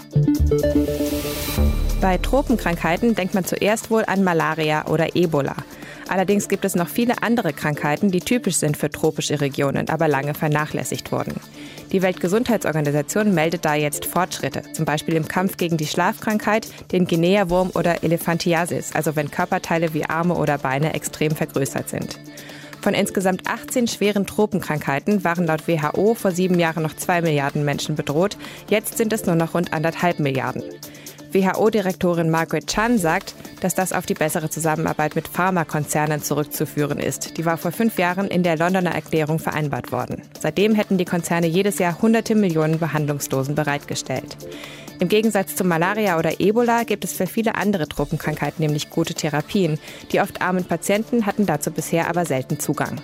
Speaker 12: Bei Tropenkrankheiten denkt man zuerst wohl an Malaria oder Ebola. Allerdings gibt es noch viele andere Krankheiten, die typisch sind für tropische Regionen, aber lange vernachlässigt wurden. Die Weltgesundheitsorganisation meldet da jetzt Fortschritte, zum Beispiel im Kampf gegen die Schlafkrankheit, den Guinea-Wurm oder Elephantiasis, also wenn Körperteile wie Arme oder Beine extrem vergrößert sind. Von insgesamt achtzehn schweren Tropenkrankheiten waren laut W H O vor sieben Jahren noch zwei Milliarden Menschen bedroht, jetzt sind es nur noch rund anderthalb Milliarden. W H O-Direktorin Margaret Chan sagt, dass das auf die bessere Zusammenarbeit mit Pharmakonzernen zurückzuführen ist. Die war vor fünf Jahren in der Londoner Erklärung vereinbart worden. Seitdem hätten die Konzerne jedes Jahr hunderte Millionen Behandlungsdosen bereitgestellt. Im Gegensatz zu Malaria oder Ebola gibt es für viele andere Tropenkrankheiten nämlich gute Therapien. Die oft armen Patienten hatten dazu bisher aber selten Zugang.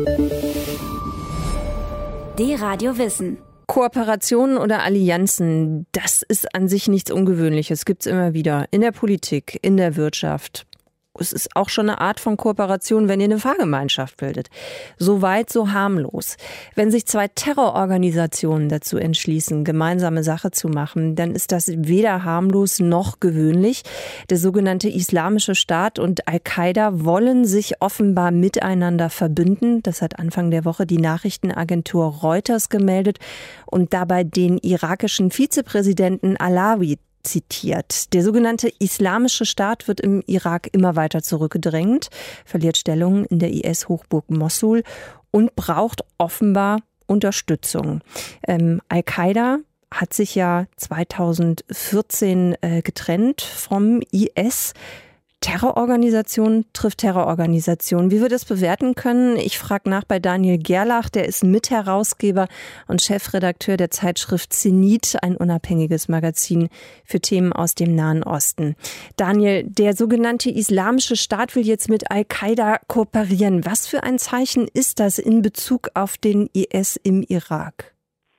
Speaker 1: D-Radio Wissen.
Speaker 2: Kooperationen oder Allianzen, das ist an sich nichts Ungewöhnliches, gibt's immer wieder in der Politik, in der Wirtschaft. Es ist auch schon eine Art von Kooperation, wenn ihr eine Fahrgemeinschaft bildet. So weit, so harmlos. Wenn sich zwei Terrororganisationen dazu entschließen, gemeinsame Sache zu machen, dann ist das weder harmlos noch gewöhnlich. Der sogenannte Islamische Staat und Al-Qaida wollen sich offenbar miteinander verbünden. Das hat Anfang der Woche die Nachrichtenagentur Reuters gemeldet und dabei den irakischen Vizepräsidenten Alawi zitiert. Der sogenannte Islamische Staat wird im Irak immer weiter zurückgedrängt, verliert Stellung in der I S-Hochburg Mossul und braucht offenbar Unterstützung. Ähm, Al-Qaida hat sich ja zweitausendvierzehn äh, getrennt vom I S. Terrororganisation trifft Terrororganisation. Wie wir das bewerten können, ich frage nach bei Daniel Gerlach, der ist Mitherausgeber und Chefredakteur der Zeitschrift Zenit, ein unabhängiges Magazin für Themen aus dem Nahen Osten. Daniel, der sogenannte Islamische Staat will jetzt mit Al-Qaida kooperieren. Was für ein Zeichen ist das in Bezug auf den I S im Irak?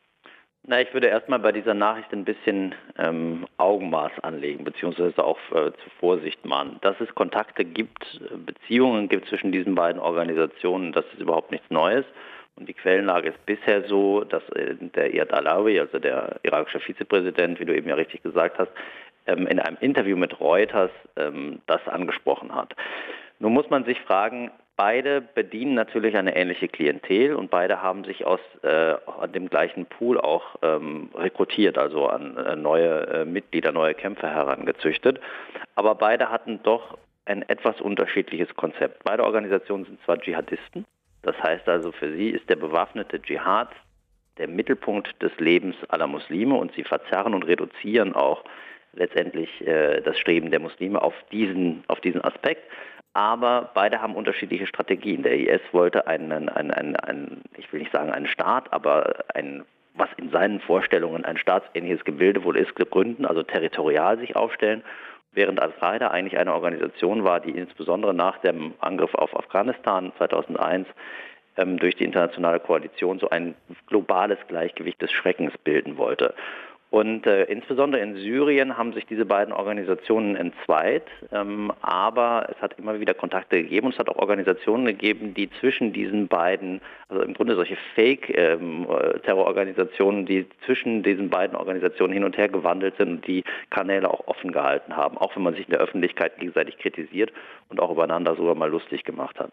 Speaker 13: Na, ich würde erstmal bei dieser Nachricht ein bisschen ähm, Augenmaß anlegen, beziehungsweise auch äh, zu Vorsicht mahnen. Dass es Kontakte gibt, Beziehungen gibt zwischen diesen beiden Organisationen, das ist überhaupt nichts Neues. Und die Quellenlage ist bisher so, dass äh, der Iyad Alawi, also der irakische Vizepräsident, wie du eben ja richtig gesagt hast, ähm, in einem Interview mit Reuters ähm, das angesprochen hat. Nun muss man sich fragen, beide bedienen natürlich eine ähnliche Klientel und beide haben sich aus äh, an dem gleichen Pool auch ähm, rekrutiert, also an äh, neue äh, Mitglieder, neue Kämpfer herangezüchtet. Aber beide hatten doch ein etwas unterschiedliches Konzept. Beide Organisationen sind zwar Dschihadisten, das heißt also für sie ist der bewaffnete Dschihad der Mittelpunkt des Lebens aller Muslime und sie verzerren und reduzieren auch letztendlich äh, das Streben der Muslime auf diesen, auf diesen Aspekt. Aber beide haben unterschiedliche Strategien. Der I S wollte einen, einen, einen, einen, ich will nicht sagen einen Staat, aber ein, was in seinen Vorstellungen ein staatsähnliches Gebilde wohl ist, gründen, also territorial sich aufstellen, während Al-Qaida eigentlich eine Organisation war, die insbesondere nach dem Angriff auf Afghanistan zweitausendeins ähm, durch die internationale Koalition so ein globales Gleichgewicht des Schreckens bilden wollte. Und äh, insbesondere in Syrien haben sich diese beiden Organisationen entzweit, ähm, aber es hat immer wieder Kontakte gegeben und es hat auch Organisationen gegeben, die zwischen diesen beiden, also im Grunde solche Fake-Terrororganisationen, ähm, die zwischen diesen beiden Organisationen hin und her gewandelt sind und die Kanäle auch offen gehalten haben, auch wenn man sich in der Öffentlichkeit gegenseitig kritisiert und auch übereinander sogar mal lustig gemacht hat.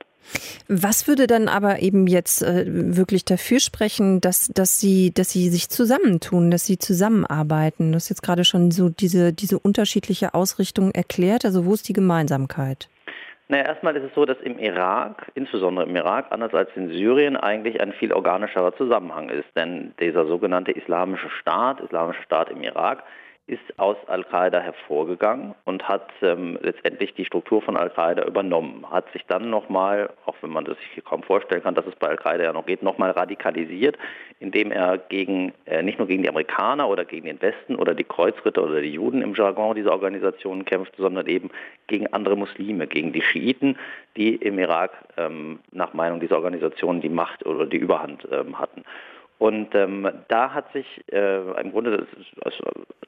Speaker 2: Was würde dann aber eben jetzt äh, wirklich dafür sprechen, dass, dass, sie, dass sie sich zusammentun, dass sie zusammenarbeiten? Du hast jetzt gerade schon so diese, diese unterschiedliche Ausrichtung erklärt. Also wo ist die Gemeinsamkeit?
Speaker 13: Naja, erstmal ist es so, dass im Irak, insbesondere im Irak, anders als in Syrien, eigentlich ein viel organischerer Zusammenhang ist. Denn dieser sogenannte Islamische Staat, Islamische Staat im Irak, ist aus Al-Qaida hervorgegangen und hat ähm, letztendlich die Struktur von Al-Qaida übernommen. Hat sich dann nochmal, auch wenn man das sich kaum vorstellen kann, dass es bei Al-Qaida ja noch geht, nochmal radikalisiert, indem er gegen äh, nicht nur gegen die Amerikaner oder gegen den Westen oder die Kreuzritter oder die Juden im Jargon dieser Organisationen kämpft, sondern eben gegen andere Muslime, gegen die Schiiten, die im Irak ähm, nach Meinung dieser Organisationen die Macht oder die Überhand ähm, hatten. Und ähm, da hat sich äh, im Grunde das, also,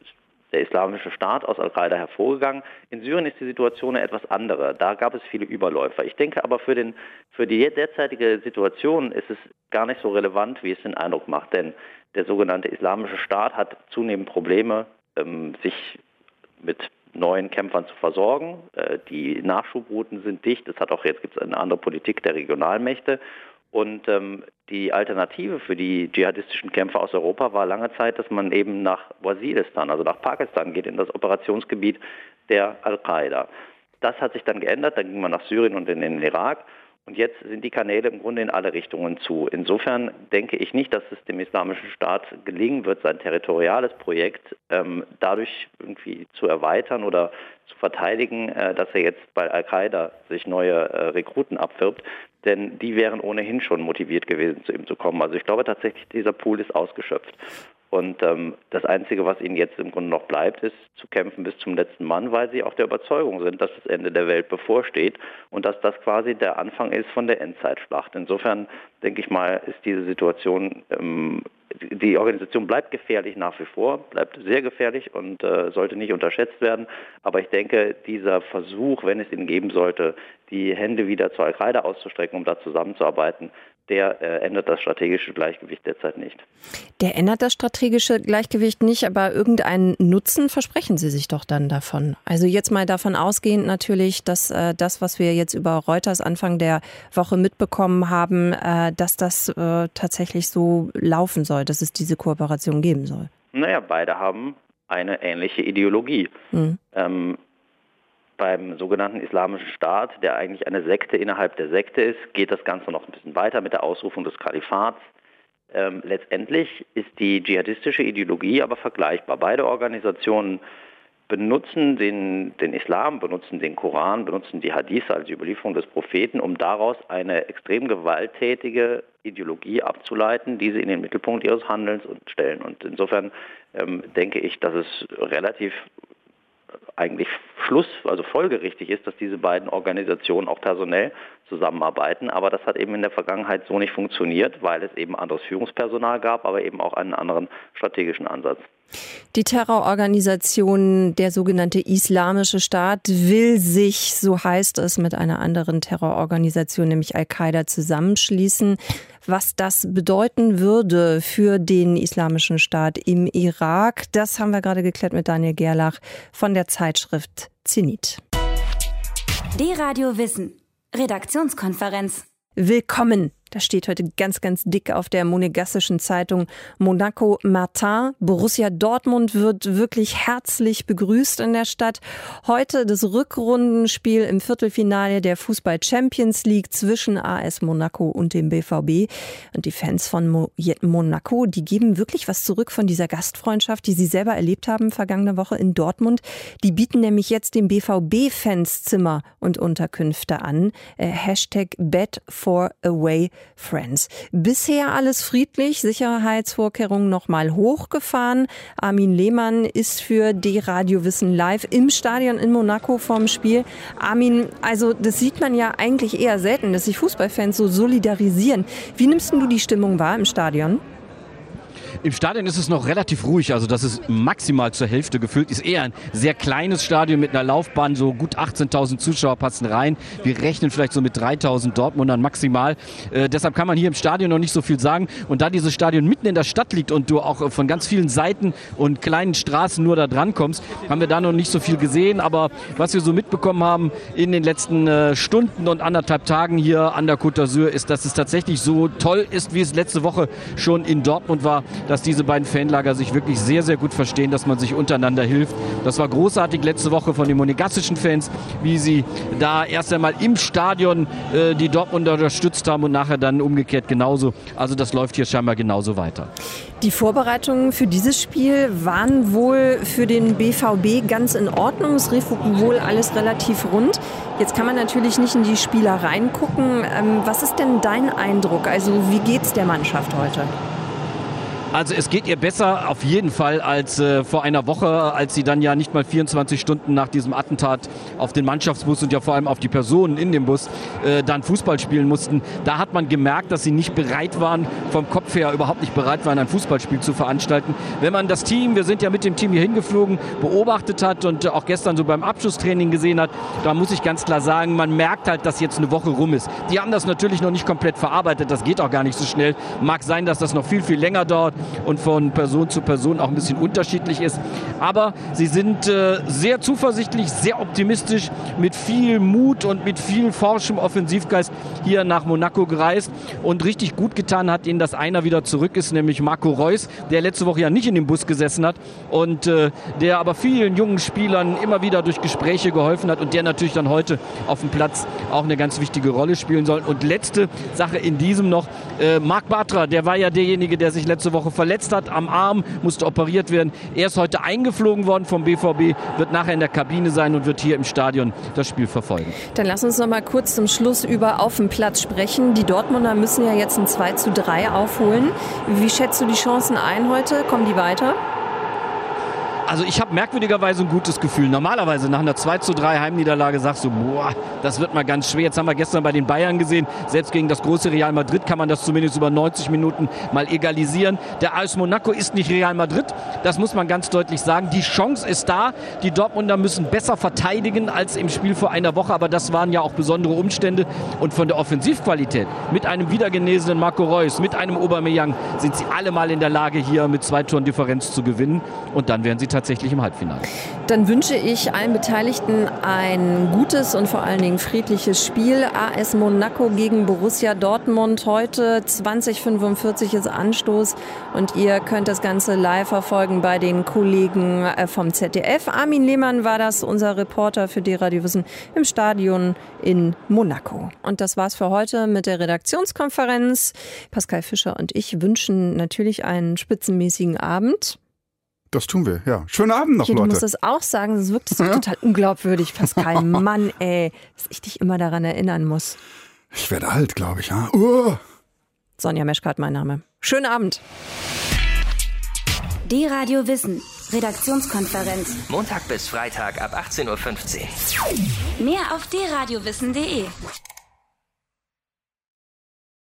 Speaker 13: der Islamische Staat aus Al-Qaida hervorgegangen. In Syrien ist die Situation eine etwas andere. Da gab es viele Überläufer. Ich denke aber für, den, für die derzeitige Situation ist es gar nicht so relevant, wie es den Eindruck macht. Denn der sogenannte Islamische Staat hat zunehmend Probleme, ähm, sich mit neuen Kämpfern zu versorgen. Äh, die Nachschubrouten sind dicht. Es hat auch jetzt gibt es eine andere Politik der Regionalmächte. Und ähm, die Alternative für die dschihadistischen Kämpfer aus Europa war lange Zeit, dass man eben nach Waziristan, also nach Pakistan geht, in das Operationsgebiet der Al-Qaida. Das hat sich dann geändert, dann ging man nach Syrien und in den Irak. Und jetzt sind die Kanäle im Grunde in alle Richtungen zu. Insofern denke ich nicht, dass es dem Islamischen Staat gelingen wird, sein territoriales Projekt ähm, dadurch irgendwie zu erweitern oder zu verteidigen, äh, dass er jetzt bei Al-Qaida sich neue äh, Rekruten abwirbt. Denn die wären ohnehin schon motiviert gewesen, zu ihm zu kommen. Also ich glaube tatsächlich, dieser Pool ist ausgeschöpft. Und ähm, das Einzige, was ihnen jetzt im Grunde noch bleibt, ist zu kämpfen bis zum letzten Mann, weil sie auch der Überzeugung sind, dass das Ende der Welt bevorsteht und dass das quasi der Anfang ist von der Endzeitschlacht. Insofern denke ich mal, ist diese Situation, ähm, die Organisation bleibt gefährlich nach wie vor, bleibt sehr gefährlich und äh, sollte nicht unterschätzt werden. Aber ich denke, dieser Versuch, wenn es ihn geben sollte, die Hände wieder zur Al-Qaida auszustrecken, um da zusammenzuarbeiten, der äh, ändert das strategische Gleichgewicht derzeit nicht.
Speaker 2: Der ändert das strategische Gleichgewicht nicht, aber irgendeinen Nutzen versprechen Sie sich doch dann davon. Also jetzt mal davon ausgehend natürlich, dass äh, das, was wir jetzt über Reuters Anfang der Woche mitbekommen haben, äh, dass das äh, tatsächlich so laufen soll, dass es diese Kooperation geben soll.
Speaker 13: Naja, beide haben eine ähnliche Ideologie. Mhm. Ähm, Beim sogenannten Islamischen Staat, der eigentlich eine Sekte innerhalb der Sekte ist, geht das Ganze noch ein bisschen weiter mit der Ausrufung des Kalifats. Ähm, letztendlich ist die dschihadistische Ideologie aber vergleichbar. Beide Organisationen benutzen den, den Islam, benutzen den Koran, benutzen die Hadith als Überlieferung des Propheten, um daraus eine extrem gewalttätige Ideologie abzuleiten, die sie in den Mittelpunkt ihres Handelns stellen. Und insofern ähm, denke ich, dass es relativ eigentlich Schluss, also folgerichtig ist, dass diese beiden Organisationen auch personell zusammenarbeiten. Aber das hat eben in der Vergangenheit so nicht funktioniert, weil es eben anderes Führungspersonal gab, aber eben auch einen anderen strategischen Ansatz.
Speaker 2: Die Terrororganisation, der sogenannte Islamische Staat, will sich, so heißt es, mit einer anderen Terrororganisation, nämlich Al-Qaida, zusammenschließen. Was das bedeuten würde für den Islamischen Staat im Irak, das haben wir gerade geklärt mit Daniel Gerlach von der Zeitschrift Zenit.
Speaker 1: D-Radio Wissen, Redaktionskonferenz.
Speaker 2: Willkommen. Das steht heute ganz, ganz dick auf der monegassischen Zeitung Monaco Matin. Borussia Dortmund wird wirklich herzlich begrüßt in der Stadt. Heute das Rückrundenspiel im Viertelfinale der Fußball Champions League zwischen A S Monaco und dem B V B. Und die Fans von Mo- Monaco, die geben wirklich was zurück von dieser Gastfreundschaft, die sie selber erlebt haben vergangene Woche in Dortmund. Die bieten nämlich jetzt den B V B-Fans Zimmer und Unterkünfte an. Äh, Hashtag Bed for Away Friends. Bisher alles friedlich, Sicherheitsvorkehrungen nochmal hochgefahren. Armin Lehmann ist für D-Radio Wissen live im Stadion in Monaco vorm Spiel. Armin, also das sieht man ja eigentlich eher selten, dass sich Fußballfans so solidarisieren. Wie nimmst du die Stimmung wahr im Stadion?
Speaker 14: Im Stadion ist es noch relativ ruhig, also das ist maximal zur Hälfte gefüllt. Ist eher ein sehr kleines Stadion mit einer Laufbahn, so gut achtzehntausend Zuschauer passen rein. Wir rechnen vielleicht so mit dreitausend Dortmundern maximal. Äh, deshalb kann man hier im Stadion noch nicht so viel sagen. Und da dieses Stadion mitten in der Stadt liegt und du auch von ganz vielen Seiten und kleinen Straßen nur da dran kommst, haben wir da noch nicht so viel gesehen. Aber was wir so mitbekommen haben in den letzten äh, Stunden und anderthalb Tagen hier an der Côte d'Azur, ist, dass es tatsächlich so toll ist, wie es letzte Woche schon in Dortmund war, dass diese beiden Fanlager sich wirklich sehr, sehr gut verstehen, dass man sich untereinander hilft. Das war großartig letzte Woche von den monegassischen Fans, wie sie da erst einmal im Stadion äh, die Dortmunder unterstützt haben und nachher dann umgekehrt genauso. Also das läuft hier scheinbar genauso weiter.
Speaker 2: Die Vorbereitungen für dieses Spiel waren wohl für den B V B ganz in Ordnung. Es lief wohl alles relativ rund. Jetzt kann man natürlich nicht in die Spieler reingucken. Ähm, was ist denn dein Eindruck? Also wie geht's der Mannschaft heute?
Speaker 14: Also es geht ihr besser auf jeden Fall als äh, vor einer Woche, als sie dann ja nicht mal vierundzwanzig Stunden nach diesem Attentat auf den Mannschaftsbus und ja vor allem auf die Personen in dem Bus äh, dann Fußball spielen mussten. Da hat man gemerkt, dass sie nicht bereit waren, vom Kopf her überhaupt nicht bereit waren, ein Fußballspiel zu veranstalten. Wenn man das Team, wir sind ja mit dem Team hier hingeflogen, beobachtet hat und äh, auch gestern so beim Abschlusstraining gesehen hat, da muss ich ganz klar sagen, man merkt halt, dass jetzt eine Woche rum ist. Die haben das natürlich noch nicht komplett verarbeitet, das geht auch gar nicht so schnell. Mag sein, dass das noch viel, viel länger dauert. und von Person zu Person auch ein bisschen unterschiedlich ist. Aber sie sind äh, sehr zuversichtlich, sehr optimistisch, mit viel Mut und mit viel forschem Offensivgeist hier nach Monaco gereist. Und richtig gut getan hat ihnen, dass einer wieder zurück ist, nämlich Marco Reus, der letzte Woche ja nicht in dem Bus gesessen hat und äh, der aber vielen jungen Spielern immer wieder durch Gespräche geholfen hat und der natürlich dann heute auf dem Platz auch eine ganz wichtige Rolle spielen soll. Und letzte Sache in diesem noch, äh, Marc Bartra, der war ja derjenige, der sich letzte Woche verletzt hat am Arm, musste operiert werden. Er ist heute eingeflogen worden vom B V B, wird nachher in der Kabine sein und wird hier im Stadion das Spiel verfolgen.
Speaker 2: Dann lass uns noch mal kurz zum Schluss über auf dem Platz sprechen. Die Dortmunder müssen ja jetzt ein zwei zu drei aufholen. Wie schätzt du die Chancen ein heute? Kommen die weiter?
Speaker 14: Also ich habe merkwürdigerweise ein gutes Gefühl. Normalerweise nach einer zwei zu drei Heimniederlage sagst du, boah, das wird mal ganz schwer. Jetzt haben wir gestern bei den Bayern gesehen, selbst gegen das große Real Madrid kann man das zumindest über neunzig Minuten mal egalisieren. Der A S Monaco ist nicht Real Madrid, das muss man ganz deutlich sagen. Die Chance ist da, die Dortmunder müssen besser verteidigen als im Spiel vor einer Woche, aber das waren ja auch besondere Umstände. Und von der Offensivqualität, mit einem wiedergenesenen Marco Reus, mit einem Aubameyang, sind sie alle mal in der Lage, hier mit zwei Toren Differenz zu gewinnen. Und dann werden sie tatsächlich im Halbfinale.
Speaker 2: Dann wünsche ich allen Beteiligten ein gutes und vor allen Dingen friedliches Spiel. A S Monaco gegen Borussia Dortmund. Heute zwanzig Uhr fünfundvierzig ist Anstoß und ihr könnt das Ganze live verfolgen bei den Kollegen vom Z D F. Armin Lehmann war das, unser Reporter für D-Radio Wissen im Stadion in Monaco. Und das war's für heute mit der Redaktionskonferenz. Pascal Fischer und ich wünschen natürlich einen spitzenmäßigen Abend.
Speaker 4: Das tun wir, ja. Schönen Abend noch,
Speaker 2: Hier,
Speaker 4: Leute.
Speaker 2: Du musst das auch sagen, sonst wirkt es ja total unglaubwürdig, Pascal. Mann, ey, dass ich dich immer daran erinnern muss.
Speaker 4: Ich werde alt, glaube ich. Ja? Uh.
Speaker 2: Sonja Meschkat, mein Name. Schönen Abend.
Speaker 1: D-Radio Wissen, Redaktionskonferenz.
Speaker 15: Montag bis Freitag ab achtzehn Uhr fünfzehn.
Speaker 1: Mehr auf d radio wissen punkt de.